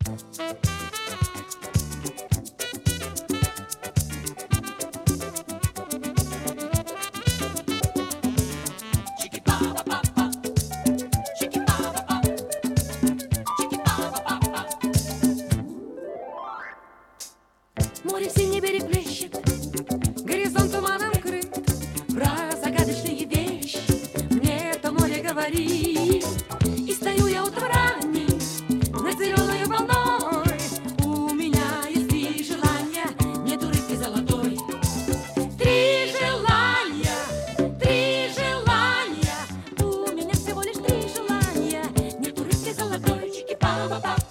Море синий берег плещет, горизонт туманом крыт. Про загадочные вещи мне это море говорит. И стою я утром ранним над зеленой волной. У меня есть три желания, нету рыбки золотой. Три желания, у меня всего лишь три желания. Нету рыбки золотой, чики-па-па-па.